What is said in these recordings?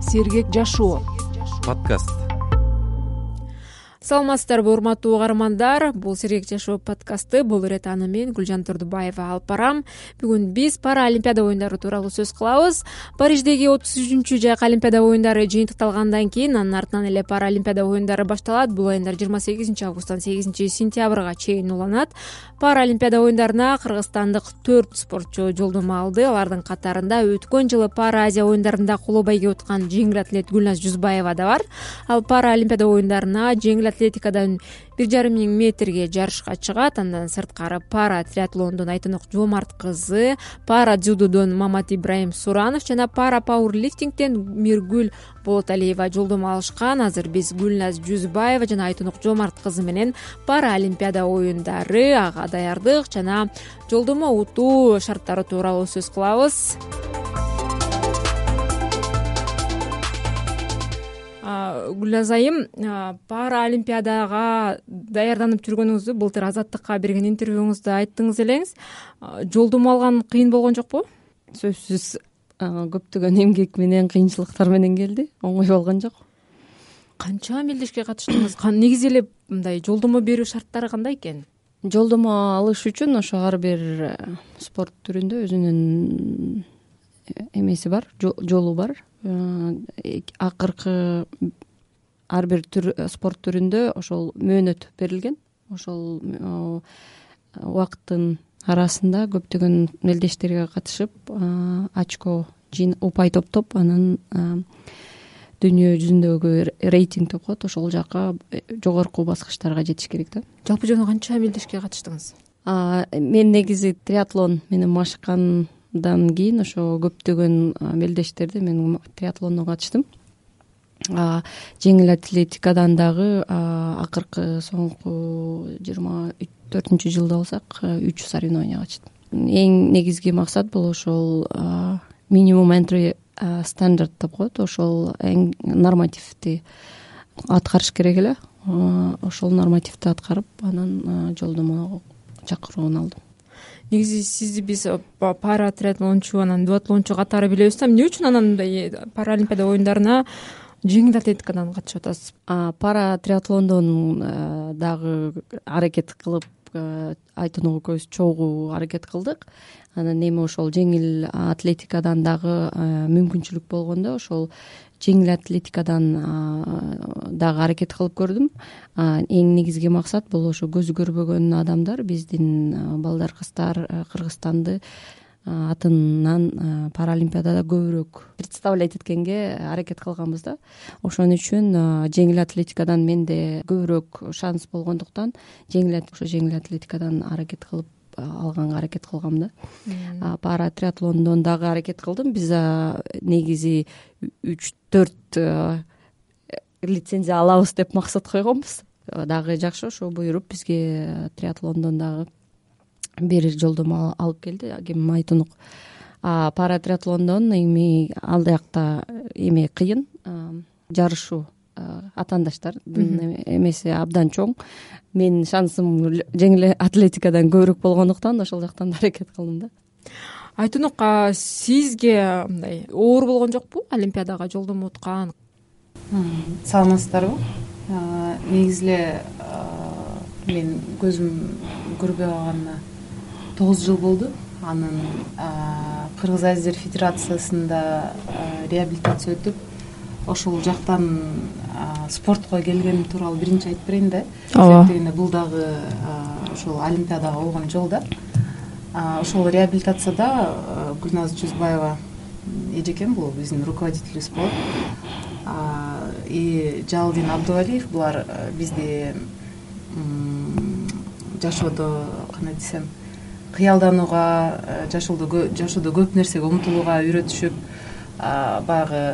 Сергек жашоо подкаст. Саламатсыздарбы урматтуу угармандар, бул Сергек жашоо подкасты. Бул ирет аны мен Гүлжан Турдубаева алып барам. Бүгүн биз Паралимпиада оюндары тууралуу сөз кылабыз. Париждеги 33-чү жайкы Олимпиада оюндары жыйынтыкталгандан кийин анын артынан эле Паралимпиада оюндары башталат. Бул оюндар 28 августтан 8 сентябрга чейин уланат. Паралимпиада оюндарына кыргызстандык 4 спортчу жолдомо алды. Алардын катарында өткөн жылы Пара Азия оюндарында коло байге уткан жеңил атлет Гүлназ Жузбаева да бар. Ал Паралимпиада оюндарына жеңил атлетикадан 1,5 метрге жарышка чыгат. Андан сырткары пара триатлондон Айтынок Жомарт кызы, пара дзюдодон Мамат Ибраим Суранов жана пара пауэрлифтингден Миргүл Болоталиева жолдомо алышкан. Азыр биз Гүлназ Жузбаева жана Айтынок Жомарт кызы менен Паралимпиада оюндары, ага даярдык жана жолдомо утуу шарттары тууралуу сөз кылабыз. Гүлназ айым, Паралимпиадага даярданып жүргөнүңүздү былтыр Азаттыкка берген интервьюңузда айттыңыз элеңиз. Жолдомо алган кыйын болгон жокпу? Сөзсүз көптөгөн эмгек менен, кыйынчылыктар менен келди. Оңой болгон жок. Канча мелдешке катыштыңыз? Негизи эле мындай жолдомо берүү шарттары кандай экен? Жолдомо алыш үчүн ошо ар бир спорт түрүндө өзүнүн эмеси бар, жолу бар. Акыркы ар бир спорт түрүндө ошол мөөнөт берилген. Ошол убакыттын арасында көптөгөн мелдештерге катышып, очко упай топтоп, анан дүйнө жүзүндөгү рейтинг деп коет, ошол жака жогорку баскычтарга жетиш керек да. Жалпы жана канча мелдешке катыштыңыз? Мен негизи триатлон менен машыккандан кийин ошо көптөгөн мелдештерди мен триатлондон катыштым. Жеңил атлетикадан дагы акыркы соңку 24-жылда болсак 3 соревнованияга катыштым. Эң негизги максат бул ошол минимум entry стандарт деп коет, ошол эң нормативди аткарыш керек эле. Ошол нормативди аткарып, анан жолдомо чакыруун алдым. Негизи сизди биз пара триатлончу, анан дуатлончу катары билебиз да, эмне үчүн анан мындай Паралимпиада оюндарына жеңил атлетикадан катышып атасыз? Пара триатлондон дагы аракет кылып, Айтынок экөөбүз чогуу аракет кылдык. Анан эми ошол жеңил атлетикадан дагы мүмкүнчүлүк болгондо ошол жеңил атлетикадан дагы аракет кылып көрдүм. Эң негизги максат бул ошо көзү көрбөгөн адамдар, биздин балдар, кыздар Кыргызстанды атынан Паралимпиадада көбүрөөк представлять эткенге аракет кылганбыз да. Ошон үчүн жеңил атлетикадан менде көбүрөөк шанс болгондуктан жеңил атлетикадан аракет кылып алганга аракет кылгам да. Пара триатлондон дагы аракет кылдым. Биз негизи 3-4 лицензия алабыз деп максат койгонбуз. Дагы жакшы, ошо буйруп бизге триатлондон дагы бир жолдомо алып келди. Ким Айтынок. Пара триатлондон эми ал жакта эме кыйын, жарышуу атаандаштардын эмеси абдан чоң. Менин шансым жеңил атлетикадан көбүрөөк болгондуктан ошол жактан аракет кылдым да. Айтынок, сизге мындай оор болгон жокпу Олимпиадага жолдомо уткан? Саламатсыздарбы? Негизи эле мен көзүм көрбөй калганына 9 жыл болду. Анын Кыргыз Азия Федерациясында реабилитация өтүп, ошол жактан спортко келгеним тууралуу биринчи айтып берейин да. Себеби бул дагы ошол Олимпиадага болгон жол да. Ошол реабилитацияда Гүлназ Жузбаева эжекем, бул биздин руководителибиз болот. И Жалалдин Абдувалиев, булар бизди жашоодо кандай десем, кыялданууга, жашоодо көп нерсеге умтулууга үйрөтүшүп, баягы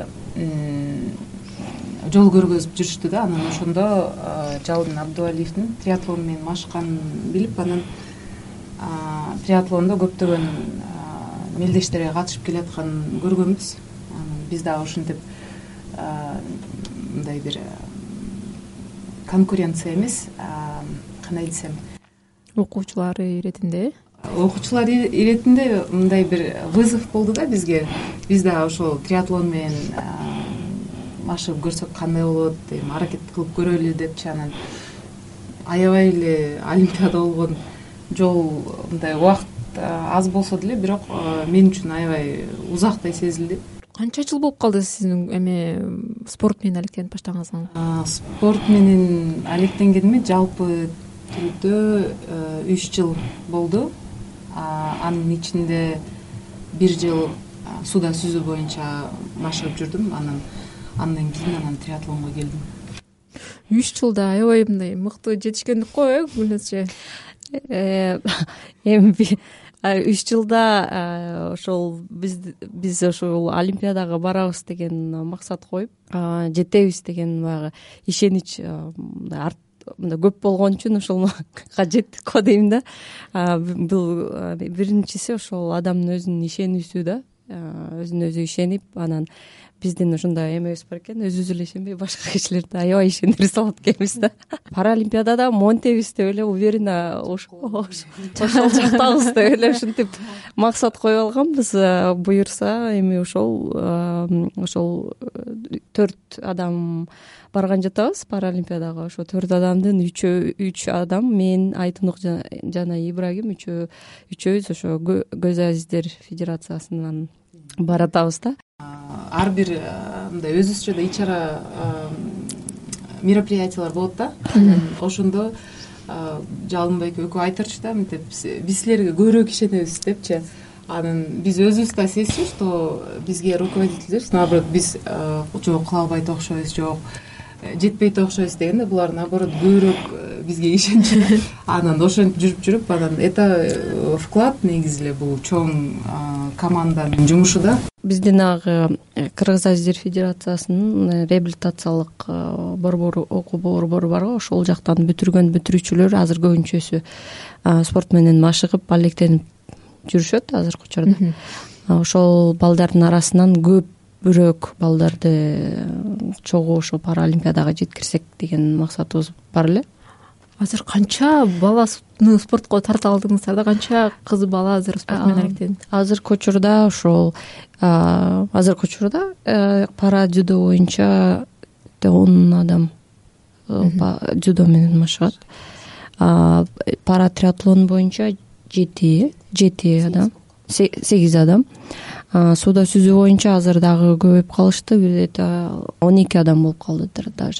жол көргөзүп жүрүштү да. Анан ошондо Жалалдин Абдувалиевдин триатлон менен машыкканын билип, анан триатлондо көптөгөн мелдештерге катышып келатканын көргөнбүз. Биз дагы ушинтип мындай бир конкуренция эмес, кандай десем, окуучулар иретинде мындай бир вызов болду да бизге. Биз дагы ошол триатлон менен машыгып көрсөк кандай болот, эми аракет кылып көрөлү депчи. Анан аябай эле олимпиада болгон жол мындай убакыт аз болсо деле, бирок мен үчүн аябай узактай сезилди. Канча жыл болуп калды сиздин спорт менен алектенип баштагаңызга? Спорт менен алектенгениме жалпы түрдө 3 жыл болду. Анын ичинде 1 жыл сууда сүзүү боюнча машыгып жүрдүм. Андан кийин триатлонго келдим. 3 жылда аябай мындай мыкты жетишкендик го, Гүлназчы? Эми 3 жылда ошол биз ошол олимпиадага барабыз деген максат коюп, жетебиз деген баягы ишенич мындай көп болгон үчүн ошого жеттик го дейм да. Бул биринчиси ошол адамдын өзүнүн ишенүүсү да, өзүнө өзү ишенип, анан биздин ошондой эмебиз бар экен, өзүбүз эле ишенбей башка кишилерди аябай ишендире салат экенбиз да. Паралимпиадада монтебиз деп эле уверенно ошол жактабыз деп эле ушинтип максат коюп алганбыз. Буюрса эми ошол 4 адам барган жатабыз Паралимпиадага. Ошо 4 адамдын 3 адам, мен, Айтунук жана Ибрагим үчөөбүз ошо Көз Азиздер Федерациясынан баратабыз да. Ар бир мындай өзүбүзчө да ичара мероприятиялар болот да. Ошондо Жалынбай экөө айтырчу да, мынтип биз силерге көбүрөөк ишенебиз депчи. Анан биз өзүбүз да сезчү, что бизге руководителдер наоборот биз жок кыла албайт окшойбуз, жок жетпейт окшойбуз дегенде, булар наоборот көбүрөөк бизге ишенчү. Анан ошентип жүрүп, анан это вклад негизи эле бул чоң команданын жумушу да. Биздин Кыргыз Азиздер Федерациясынын реабилитациялык борбору, окуу борбору бар го, ошол жактан бүтүргөн бүтүрүүчүлөр азыр көбүнчөсү спорт менен машыгып алектенип жүрүшөт азыркы учурда. Ошол балдардын арасынан көбүрөөк балдарды чогуу ошо Паралимпиадага жеткирсек деген максатыбыз бар эле. Азыр канча баланы спортко тарта алдыңыздар да? Канча кыз бала азыр спорт менен алектенип? Азыркы учурда пара дзюдо боюнча 10 адам дзюдо менен машыгат. Пара триатлон боюнча 7 адам, 8 адам. Сууда сүзүү боюнча азыр дагы көбөйүп калышты, бир 12 адам болуп калдыдыр даже.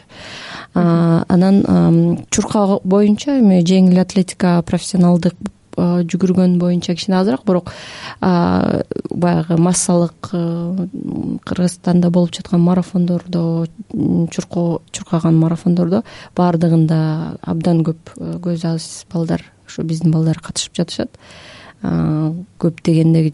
Анан чурка боюнча эми жеңил атлетика профессионалдык жүгүргөн боюнча кичине азыраак, бирок баягы массалык Кыргызстанда болуп жаткан марафондордо, чуркаган марафондордо баардыгында абдан көп көз аз балдар, ошо биздин балдар катышып жатышат. Көп дегенде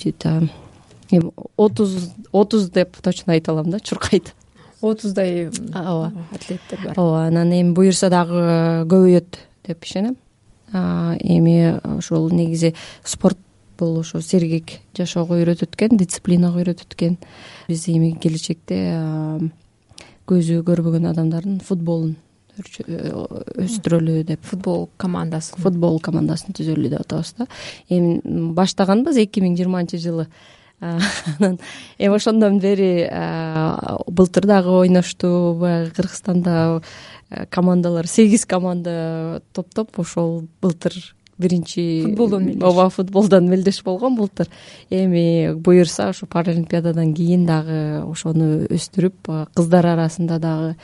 30 деп точно айта алам да, чуркайт. 30дай атлеттер бар. Ооба, анан эми буюрса дагы көбөйөт деп ишенем. Эми ошол негизи спорт бул ошо сергек жашоого үйрөтөт экен, дисциплинага үйрөтөт экен. Биз эми келечекте көзү көрбөгөн адамдардын футболун өстүрөлү деп, футбол командасын түзөлү деп атабыз да. Эми баштаганбыз 2020-жылы. Анан эми ошондон бери былтыр дагы ойношту. Баягы Кыргызстанда командалар 8 команда топтоп, ошол былтыр биринчи футболдон мелдеш болгон былтыр. Эми буюрса ошо Паралимпиададан кийин дагы ошону өстүрүп, кыздар арасында дагы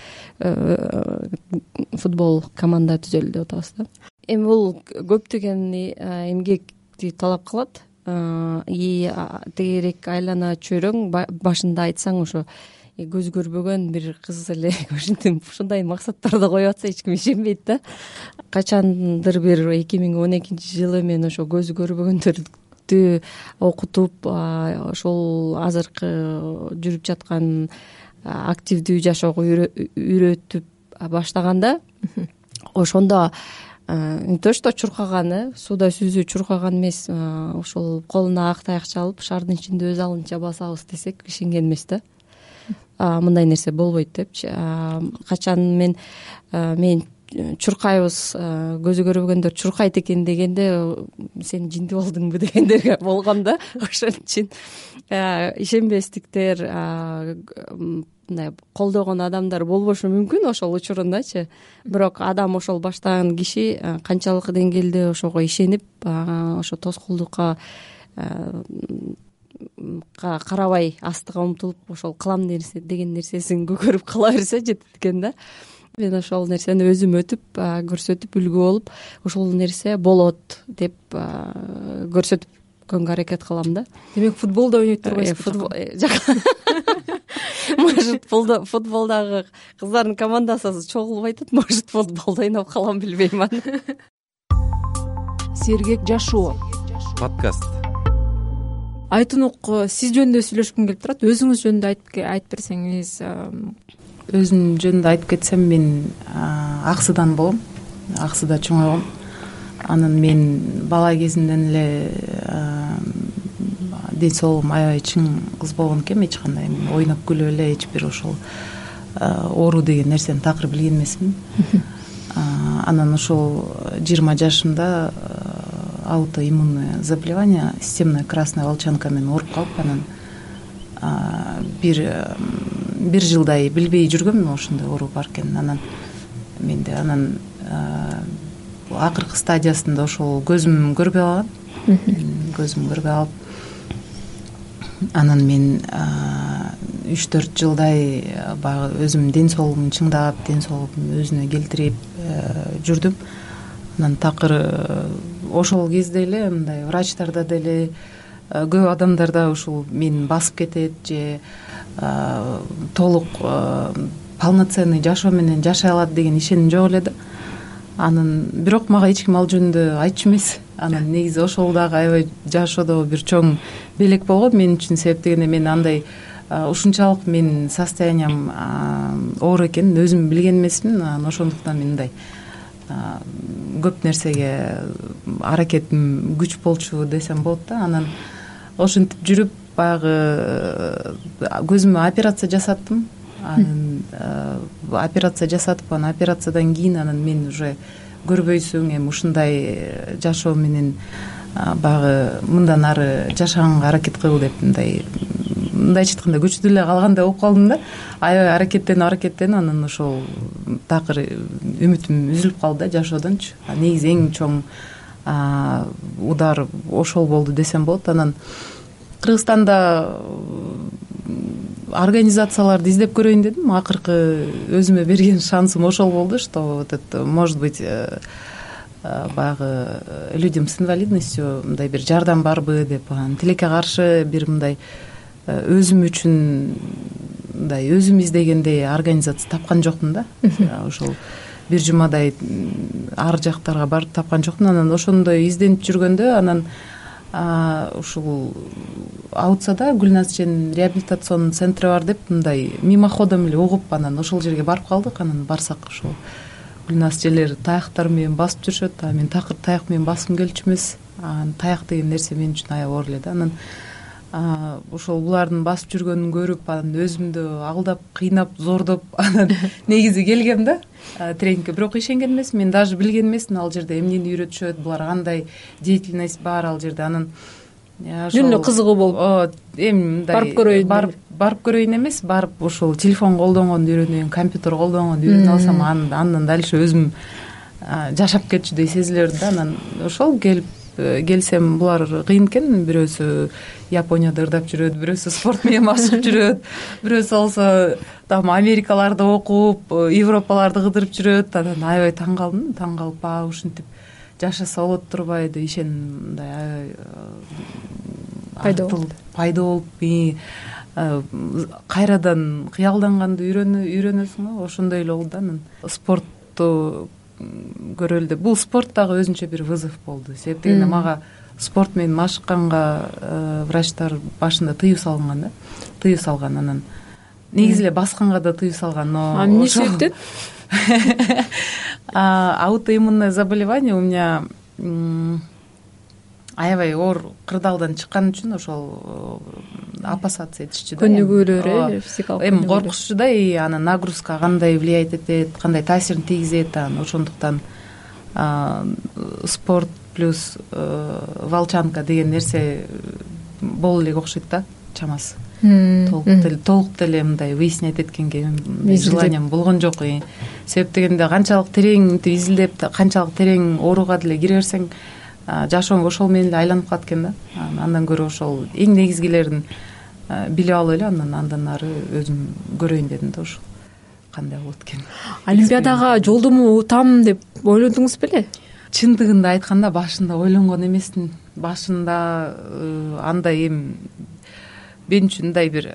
футбол команда түзөлү деп атабыз да. Эми бул көптөгөн эмгекти талап кылат. Тегерек айлана чөйрөң башында айтсаң, ошо көз көрбөгөн бир кыз эле ушундай максаттарды коюп атса эч ким ишенбейт да. Качандыр бир 2012-жылы мен ошо көзү көрбөгөндөрдү окутуп, ошол азыркы жүрүп жаткан активдүү жашоого үйрөтүп баштаганда, ошондо не то что чуркаган, сууда сүзүү чуркаган эмес, ошол колуна ак таякча алып шаардын ичинде өз алынча басабыз десек ишенген эмес да. Мындай нерсе болбойт депчи. Качан мен чуркайбыз, көзү көрбөгөндөр чуркайт экен дегенде сен жинди болдуңбу дегендерге болгон да. Ошон үчүн ишенбестиктер, мындай колдогон адамдар болбошу мүмкүн ошол учурундачы. Бирок адам ошол баштаган киши канчалык деңгээлде ошого ишенип, ошо тоскоолдукка карабай астыга умтулуп ошол кылам деген нерсесин көкөрүп кала берсе жетет экен да. Мен ошол нерсени өзүм өтүп, көрсөтүп, үлгү болуп, ошол нерсе болот деп көрсөтүпкөнгө аракет кылам да. Демек футболдо ойнойт турбайсызбы? Может, футболдогу кыздардын командасы чогулбай атат, может, футболдо ойноп калам, билбейм аны. Сергек жашоо подкаст. Айтунук, сиз жөнүндө сүйлөшкүм келип турат. Өзүңүз жөнүндө айтып берсеңиз. Өзүм жөнүндө айтып кетсем, мен Аксыдан болом. Аксыда чоңойгом. Анан мен бала кезимден эле ден соолугум аябай чың кыз болгон экенмин. Эч кандай ойноп күлүп эле эч бир ошол оору деген нерсени такыр билген эмесмин. Анан ошол 20 жашымда аутоиммунное заболевание, системная красная волчанка менен ооруп калып, анан бир жылдай билбей жүргөм ошондой оору бар экенин. Анан менде акыркы стадиясында ошол көзүм көрбөй калган. Көзүм көрбөй калып, анан мен 3-4 жылдай баягы өзүм ден соолугумду чыңдап, ден соолугумду өзүнө келтирип жүрдүм. Анан такыр ошол кезде эле мындай врачтарда деле көп адамдарда ушул мени басып кетет же толук полноценный жашоо менен жашай алат деген ишеним жок эле да. Анан бирок мага эч ким ал жөнүндө айтчу эмес. Анан негизи ошол дагы аябай жашоодо бир чоң белек болгон мен үчүн. Себеп дегенде мен андай ушунчалык менин состоянием оор экенин өзүм билген эмесмин. Ошондуктан мен мындай көп нерсеге аракетим күч болчу десем болот да. Анан ошентип жүрүп баягы көзүмө операция жасаттым. Анан операция жасатып, анан операциядан кийин анан мен уже көрбөйсүң, эми ушундай жашоо менен баягы мындан ары жашаганга аракет кыл деп мындайча айтканда күчтүү эле калгандай болуп калдым да. Аябай аракеттенип анан ошол такыр үмүтүм үзүлүп калды да жашоодончу. Негизи эң чоң удар ошол болду десем болот. Анан Кыргызстанда организацияларды издеп көрөйүн дедим. Акыркы өзүмө берген шансым ошол болду, что вот это, может быть, баягы людям с инвалидностью мындай бир жардам барбы деп, тилекке каршы бир мындай өзүм үчүн мындай өзүм издегендей организация тапкан жокмун да. Ошол бир жумадай ар жактарга барып тапкан жокмун. Анан ошондой изденип жүргөндө анан ушул Аутсада Гүлназ Чен реабилитационный центри бар деп мындай мимоходом эле угуп, анан ошол жерге барып калдык. Анан барсак ошол Гүлназ Челер таяктар менен басып жүрүшөт. Мен такыр таяк менен баскым келчү эмес. Таяк деген нерсе мен үчүн аябай оор эле да. Анан ошол булардын басып жүргөнүн көрүп, анан өзүмдү алдап, кыйнап, зордоп анан негизи келгем да тренингке. Бирок ишенген эмес, мен даже билген эмесмин ал жерде эмнени үйрөтүшөт, булар кандай деятельность бар ал жерде. Анан жөн эле кызыгуу болуп эми мындай барып көрөйүн эмес, барып ошол телефон колдонгонду үйрөнөйүн, компьютер колдонгонду үйрөнүп алсам, андан дальше өзүм жашап кетчүдөй сезиле берди да. Анан ошол келсем булар кыйын экен. Бирөөсү Японияда ырдап жүрөт, бирөөсү спорт менен басып жүрөт, бирөөсү болсо там Америкаларды окуп, Европаларды кыдырып жүрөт. Анан аябай таң калып, ушинтип жашаса болот турбайбы, ишеним мындай пайда болуп кайрадан кыялданганды үйрөнөсүң го. Ошондой эле болду да. Анан спортту көрөлү деп. Бул спорт дагы өзүнчө бир вызов болду. Себеп дегенде мага спорт менен машыкканга врачтар башында тыюу салган да. Тыюу салган. Анан негизи эле басканга да тыюу салган. Но эмне себептен? Аутоиммунное заболевание у меня аябай оор кырдаалдан чыккан үчүн ошол опасаться этишчү да, көнүгүүлөр физикалык эми коркушчу да, и анан нагрузка кандай влиять этет, кандай таасирин тийгизет, анан ошондуктан спорт плюс волчанка деген нерсе боло элек окшойт да, чамасы. Толук деле мындай выяснять эткенге желанием болгон жок. Себеп дегенде канчалык терең изилдеп, канчалык терең ооруга деле кире берсең, жашооң ошол менен эле айланып калат экен да. Андан көрө ошол эң негизгилерин билип алып эле андан ары өзүм көрөйүн дедим да, ошо кандай болот экен. Олимпиадага жолдому утам деп ойлодуңуз беле? Чындыгында айтканда башында ойлонгон эмесмин. Башында андай мен үчүн мындай бир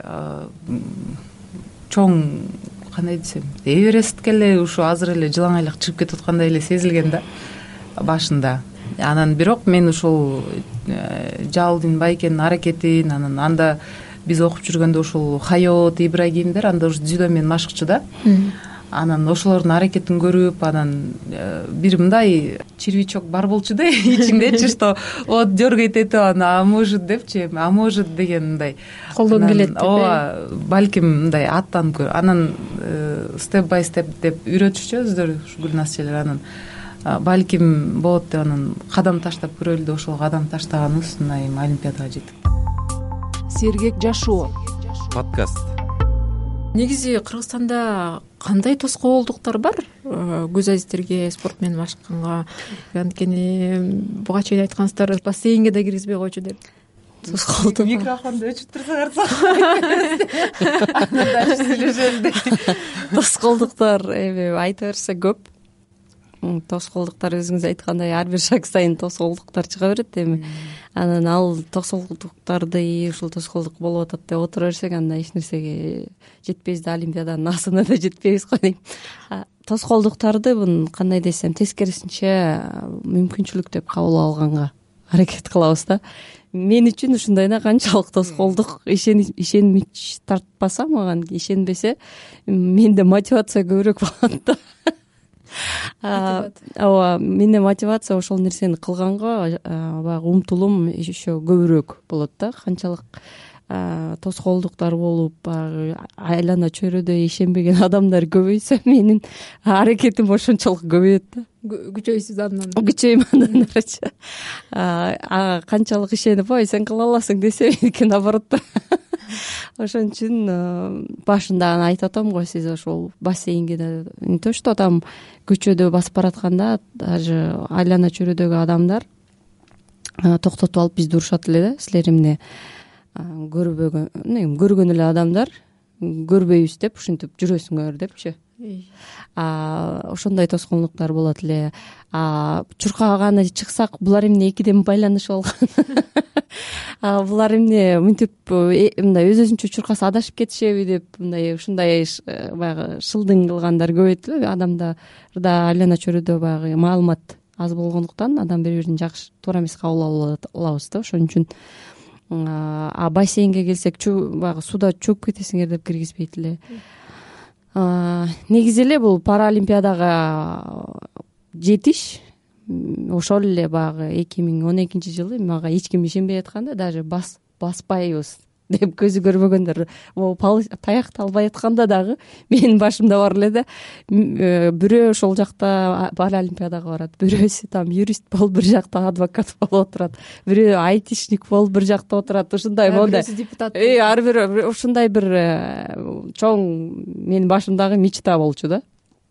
чоң, кандай десем, Эверестке эле ушу азыр эле жылаңайлак чыгып кетип аткандай эле сезилген да башында. Анан бирок мен ушул Жалдин Байкенин аракетин, анан анда биз окуп жүргөндө ушул Хайот Ибрагимдер, анда ушу дзюдо менен машыкчу да. Анан ошолордун аракетин көрүп, анан бир мындай червячок бар болчу да ичиңдечи, что вот дергает это, а может депчи, а может деген мындай колдон келет деп. Ооба, балким мындай аттанып көр. Анан степ бай степ деп үйрөтүшчү өздөрү Гүлназ эжелер. Анан балким болот деп анан кадам таштап көрөлү деп ошол кадам таштаганыбыз мына эми Олимпиадага жеттик. Сергек жашоо подкаст. Негизи Кыргызстанда кандай тоскоолдуктар бар көз азизтерге спорт менен машыкканга? Анткени буга чейин айткансыздар, бассейнге да киргизбей койчу деп. Тоскоолдук. Микрофонду өчүп турсаңар дальше сүйлөшөлү. Тоскоолдуктар айта берсе көп. Тоскоолдуктар өзүңүз айткандай ар бир шаг сайын тоскоолдуктар чыга берет. Эми анан ал тоскоолдуктарды ушул тоскоолдук болуп атат деп отура берсек, анда эч нерсеге жетпейбиз да, Олимпиаданын асына да жетпейбиз го дейм. Тоскоолдуктарды кандай десем, тескерисинче мүмкүнчүлүк деп кабыл алганга аракет кылабыз да. Мен үчүн ушундай да, канчалык тоскоолдук ишенич тартпаса, мага ишенбесе, менде мотивация көбүрөөк болот да. Ооба, менде мотивация ошол нерсени кылганга баягы умтулум еще көбүрөөк болот да. Канчалык тоскоолдуктар болуп, баягы айлана чөйрөдө ишенбеген адамдар көбөйсө, менин аракетим ошончолук көбөйөт да. Күчөйсүз андан. Күчөйм андан арачы. Канчалык ишенип, ой, сен кыла аласың десе, меники наоборот да. Ошон үчүн башында айтып атам го, сиз ошол бассейнге да не то что там көчөдө басып баратканда, даже айлана чөйрөдөгү адамдар токтотуп алып бизди урушат эле да. Силер эмне көргөн эле адамдар көрбөйбүз деп, ушинтип жүрөсүңөр депчи. Ошондой тоскоолдуктар болот эле. Чуркаганы чыксак, булар эмне экиден байланышып алган? Булар эмне мынтип мындай өз-өзүнчө чуркаса адашып кетишеби деп, мындай ушундай баягы шылдың кылгандар көбөйт эле. Адамдарда айлана чөйрөдө баягы маалымат аз болгондуктан адам бири-бирин жакшы туура эмес кабыл алабыз да. Ошон үчүн бассейнге келсек, баягы суда чөгүп кетесиңер деп киргизбейт эле. Негизи эле бул Паралимпиадага жетиш ошол эле баягы 2012-жылы мага эч ким ишенбей атканда, даже баспайбыз деп көзү көрбөгөндөр таякты албай атканда дагы менин башымда бар эле да. Бирөө ошол жакта Паралимпиадага барат, бирөөсү там юрист болуп бир жакта адвокат болуп отурат, бирөө айтишник болуп бир жакта отурат. Ушундай болду. Ар бир ушундай бир чоң менин башымдагы мечта болчу да.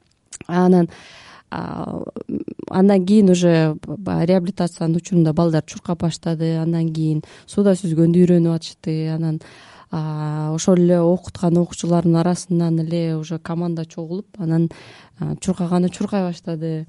Андан кийин уже реабилитациянын учурунда балдар чуркап баштады, андан кийин суда сүзгөндү үйрөнүп атышты, анан ошол эле окуткан окуучулардын арасынан эле уже команда чогулуп, анан чуркаганы чуркай баштады.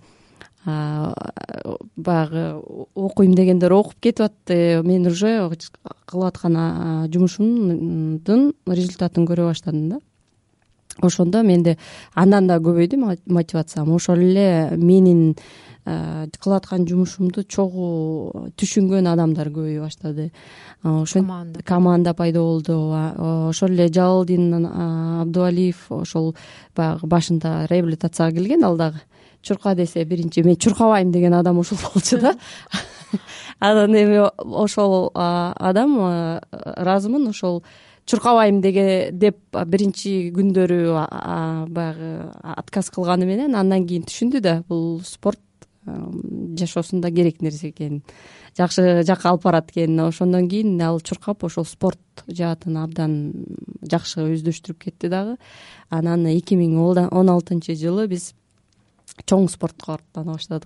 Баягы окуйм дегендер окуп кетип атты. Мен уже кылып аткан жумушумдун результатын көрө баштадым да. Ошондо менде андан да көбөйдү мотивациям. Ошол эле менин кылып аткан жумушумду чогуу түшүнгөн адамдар көбөйө баштады. Команда пайда болду. Ошол эле Жалдин Абдуалиев ошол баягы башында реабилитацияга келген, ал дагы чурка десе биринчи мен чуркабайм деген адам ушул болчу да. анан эми ошол адам ыраазымын ошол чуркабайм деп биринчи күндөрү баягы отказ кылганы менен андан кийин түшүндү да бул спорт жашоосунда керек нерсе экенин, жакшы жакка алып барат экенин. Ошондон кийин ал чуркап ошол спорт жаатын абдан жакшы өздөштүрүп кетти дагы. Анан 2016 биз чоң спортко аттана баштадык.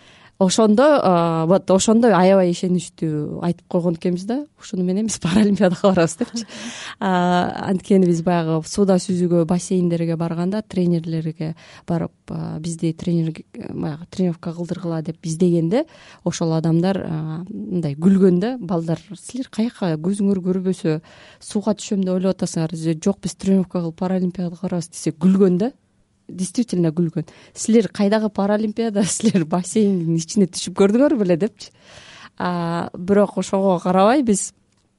Ошондо аябай ишеничтүү айтып койгон экенбиз да, ушуну менен биз паралимпиадага барабыз депчи. Анткени биз баягы сууда сүзүүгө, бассейндерге барганда тренерлерге барып, бизди баягы тренировка кылдыргыла деп издегенде, ошол адамдар мындай күлгөн да, балдар, силер каяка, көзүңөр көрбөсө сууга түшөм деп ойлоп атасыңар, жок биз тренировка кылып паралимпиадага барабыз десе күлгөн да. Действительно күлгөн. Силер кайдагы паралимпиада, силер бассейндин ичине түшүп көрдүңөр беле депчи. Бирок ошого карабай биз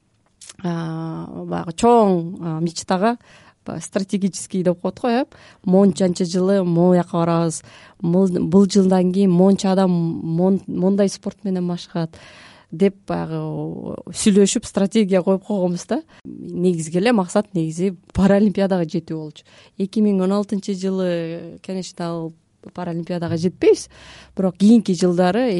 баягы чоң мечтага, стратегический деп коет го, мончанча жылы могу жака барабыз, бул жылдан кийин монча адам мондай спорт менен машыгат деп баягы сүйлөшүп стратегия коюп койгонбуз да. Негизги эле максат паралимпиадага жетүү болчу. 2016 конечно ал паралимпиадага жетпейбиз, бирок кийинки жылдары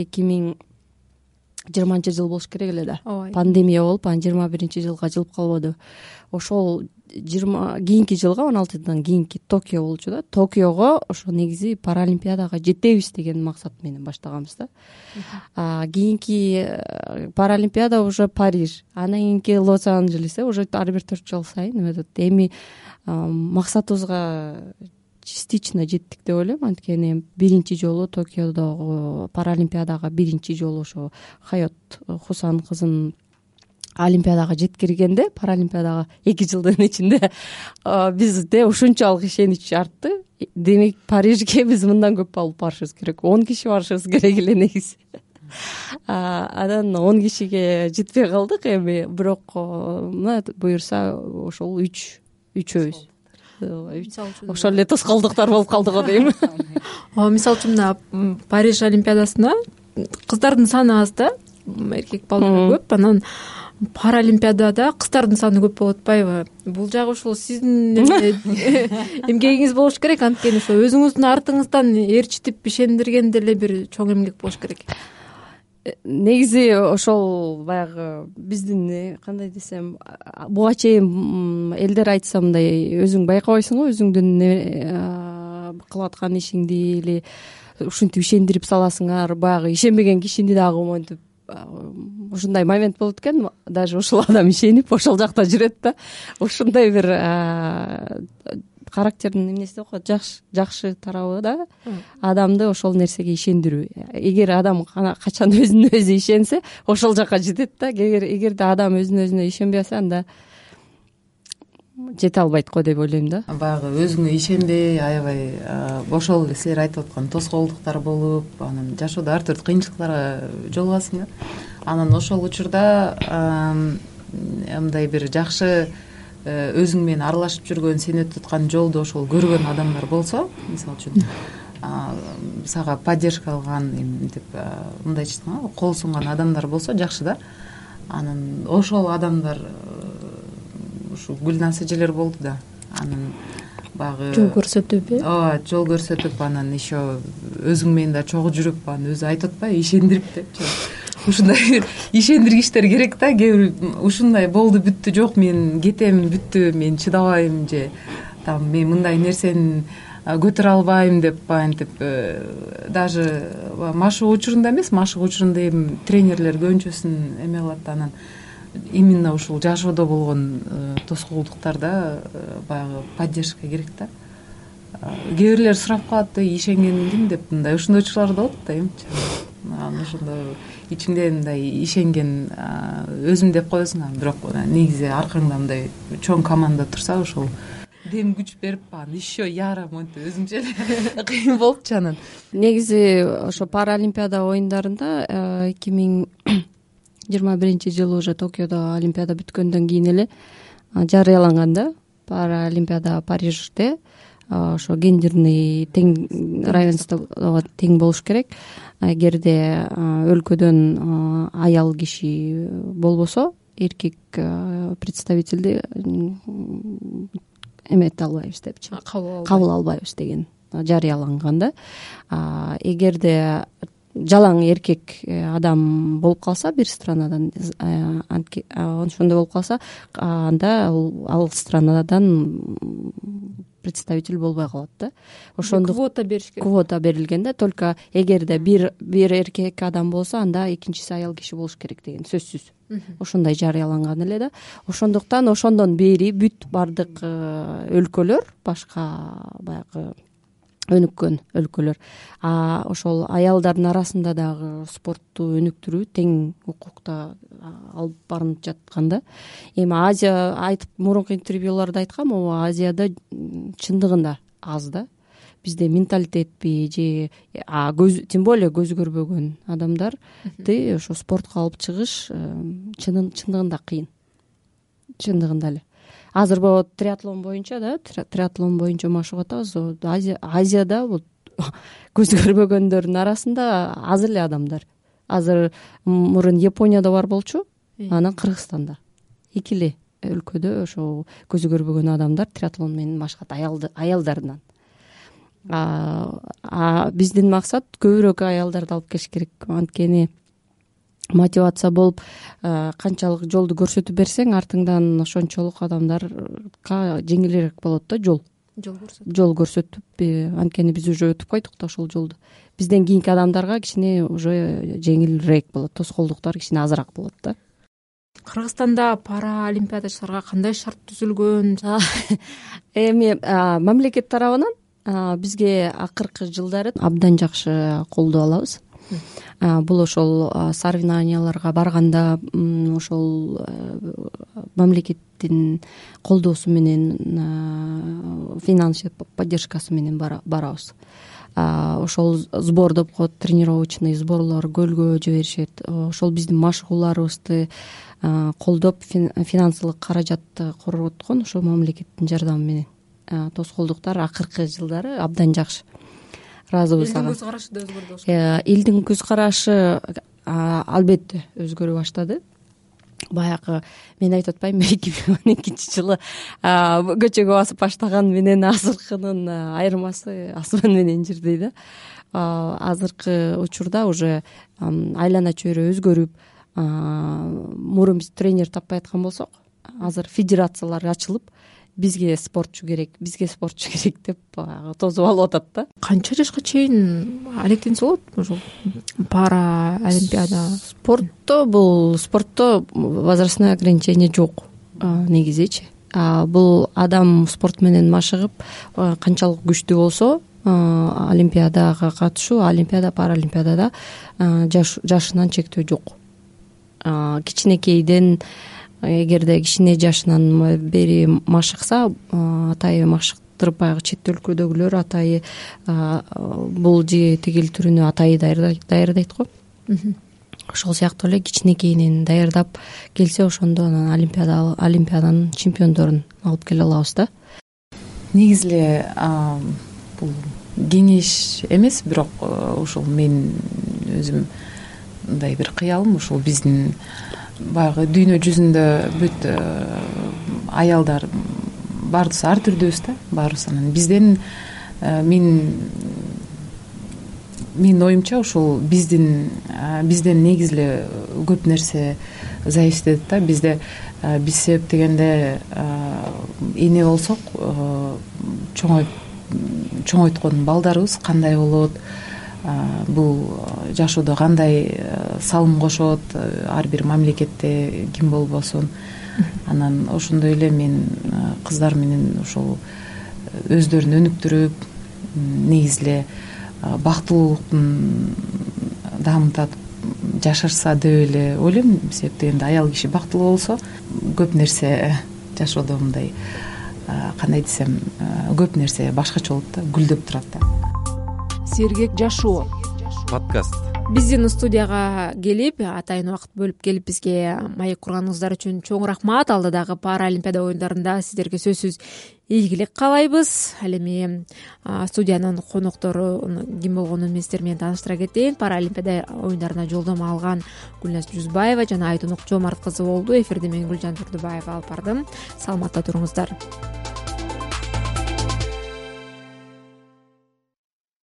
2020 жыл болуш керек эле да. Пандемия болуп, анан 21 жылга жылып калбады. Ошол кийинки жылга 16-дан кийинки Токио болчу да. Токиого ошо негизи паралимпиадага жетебиз деген максат менен баштаганбыз да. Кийинки паралимпиада уже Париж, анан кийинки Лос-Анджелес, уже ар бир 4 жыл сайын өтөт. Эми максатыбызга частично жеттик деп ойлойм, анткени биринчи жолу Токиодогу паралимпиадага биринчи жолу ошо Хаят Хусан кызын олимпиадага жеткиргенде, паралимпиадага 2 жылдын ичинде бизде ушунчалык ишенич артты. Демек Парижге биз мындан көп алып барышыбыз керек. 10 киши барышыбыз керек эле негизи. Анан 10 кишиге жетпей калдык эми, бирок буюрса ошол үчөөбүз. Ошол эле тоскоолдуктар болуп калды го дейм. Мисалы үчүн мына Париж олимпиадасына кыздардын саны аз да, эркек балдар көп. Анан паралимпиадада кыздардын саны көп болуп атпайбы? Бул жагы ушул сиздин эмгегиңиз болуш керек, анткени ошо өзүңүздүн артыңыздан ээрчитип ишендирген деле бир чоң эмгек болуш керек. Негизи ошол баягы биздин кандай десем, буга чейин элдер айтса мындай, өзүң байкабайсың го өзүңдүн кылып аткан ишиңди, или ушинтип ишендирип саласыңар, баягы ишенбеген кишини дагы монтип, ушундай момент болот экен. Даже ушул адам ишенип ошол жакта жүрөт да. Ушундай бир характердин эмеси окот, жакшы тарабы да адамды ошол нерсеге ишендирүү. Эгер адам качан өзүнө өзү ишенсе, ошол жакка жетет да. Эгерде адам өзүнө өзүнө ишенбей атса, анда жете албайт го деп ойлойм да. Баягы өзүңө ишенбей, аябай ошол эле силер айтып аткан тоскоолдуктар болуп, анан жашоодо ар түрдүү кыйынчылыктарга жолугасың да. Анан ошол учурда мындай бир жакшы өзүң менен аралашып жүргөн, сен өтүп аткан жолду ошол көргөн адамдар болсо, мисалы үчүн сага поддержка алган, эмтип мындайчы кол сунган адамдар болсо жакшы да. Анан ошол адамдар ушу Гүлназ эжелер болду да. Анан баягы жол көрсөтүп, жол көрсөтүп, анан еще өзүң менен да чогуу жүрүп, анан өзү айтып атпайбы, ишендирип депчи. Ушундай ишендиргичтер керек да. Кээ бир ушундай болду, бүттү, жок мен кетем, бүттү, мен чыдабайм, же там мен мындай нерсени көтөрө албайм деп баянтип, даже машыгуу учурунда эмес, машыгуу учурунда эми тренерлер көбүнчөсүн эме кылат. Анан именно ушул жашоодо болгон тоскоолдуктарда баягы поддержка керек да. Кээ бирлер сурап калат, ишенгениң ким деп, мындай ушундай учурлар да болот да эмчи. Анан ошондо ичиңде мындай ишенген өзүм деп коесуң, бирок негизи аркаңда мындай чоң команда турса, ошол дем күч берип, анан еще яра монтип өзүңчө эле кыйын болупчу. Анан негизи ошо паралимпиада оюндарында 2021 жылы уже Токиодо олимпиада бүткөндөн кийин эле жарыяланган да. Паралимпиада Парижде ошо гендерный тең равенство тең болуш керек. эгерде өлкөдөн аял киши болбосо эркек представительди эмете албайбыз депчи, кабыл албайбыз деген жарыяланган да. Эгерде жалаң эркек адам болуп калса бир странадан, ошондой болуп калса, анда ал странадан представитель болбой калат да. Ошондо квота берилген да. Только эгерде бир эркек адам болсо, анда экинчиси аял киши болуш керек деген сөзсүз. Ошондой жарыяланган эле да. Ошондуктан ошондон бери бүт бардык өлкөлөр, башка баягы өнүккөн өлкөлөр ошол аялдардын арасында дагы спортту өнүктүрүү тең укукта алып барынып жаткан да. Эми Азия айтып, мурунку интервьюларда айткам, Азияда чындыгында аз да. Бизде менталитетпи же тем более көзү көрбөгөн адамдарды ошо спортко алып чыгыш чындыгында кыйын. Чындыгында эле. Азыр бул триатлон боюнча машыгып атабыз. Азияда бул көзү көрбөгөндөрдүн арасында аз эле адамдар. Азыр мурун Японияда бар болчу, анан Кыргызстанда. Эки эле өлкөдө ошо көзү көрбөгөн адамдар триатлон менен машыгат, аялдарынан. Биздин максат көбүрөөк аялдарды алып келиш керек. Анткени мотивация болуп, канчалык жолду көрсөтүп берсең, артыңдан ошончолук адамдарга жеңилирээк болот да. Жол көрсөтүп, анткени биз уже өтүп койдук да ошол жолду. Бизден кийинки адамдарга кичине уже жеңилирээк болот, тоскоолдуктар кичине азыраак болот да. Кыргызстанда паралимпиадачыларга кандай шарт түзүлгөн? Эми мамлекет тарабынан бизге акыркы жылдары абдан жакшы колдоо алабыз. Бул ошол соревнованияларга барганда ошол мамлекеттин колдоосу менен, финансовый поддержкасы менен барабыз. Ошол сбор деп коет, тренировочный сборлор көлгө жиберишет. Ошол биздин машыгууларыбызды колдоп, финансылык каражатты короткон ошол мамлекеттин жардамы менен. Тоскоолдуктар акыркы жылдары абдан жакшы. Элдин көз карашы да өзгөрдү. Элдин көз карашы албетте өзгөрө баштады. Баягы мен айтып атпайм, 2012-жылы көчөгө басып баштаган менен азыркынын айырмасы асман менен жер дейт. Азыркы учурда уже айлана чөйрө өзгөрүп, мурун биз тренер таппай аткан болсок, азыр федерациялар ачылып, бизге спортчу керек деп тосуп алып атат да. Канча жашка чейин алектенсе болот ошол пара олимпиада? Спортто возрастной ограничение жок негизичи. Бул адам спорт менен машыгып, канчалык күчтүү болсо, олимпиадага катышуу, паралимпиадада жашынан чектөө жок. Кичинекейден, эгерде кичине жашынан бери машыкса, атайы машыктырып, баягы чет өлкөдөгүлөр атайы бул же тигил түрүнө атайы даярдайт го. Ошол сыяктуу эле кичинекейинен даярдап келсе, ошондо анан олимпиаданын чемпиондорун алып келе алабыз да. Негизи эле бул кеңеш эмес, бирок ошол мен өзүм мындай бир кыялым, ошол биздин баягы дүйнө жүзүндө бүт аялдар баарыбыз ар түрдүүбүз да, баарыбыз. Анан бизден менин оюмча ошол бизден негизи эле көп нерсе заимствует да. Биз себептегенде эне болсок, чоңойткон балдарыбыз кандай болот, бул жашоодо кандай салым кошот, ар бир мамлекетте ким болбосун. Анан ошондой эле мен кыздар менен ошол өздөрүн өнүктүрүп, негизи эле бактылуулуктун дамытат жашашса деп эле ойлойм. Себептегенде аял киши бактылуу болсо, көп нерсе жашоодо мындай, кандай десем, көп нерсе башкача болот да, гүлдөп турат да. Сергек жашоо подкаст. биздин студияга келип атайын убакыт бөлүп келип бизге маек курганыңыздар үчүн чоң рахмат. Алдыдагы Паралимпиада оюндарында сиздерге сөзсүз ийгилик каалайбыз. Ал эми студиянын коноктору ким болгонун мен сиздер менен тааныштыра кетейин. Паралимпиада оюндарына жолдомо алган Гүлназ Жузбаева жана Айтунук Жомарт кызы болду. Эфирди мен Гүлжан Турдубаева алып бардым. Саламатта туруңуздар.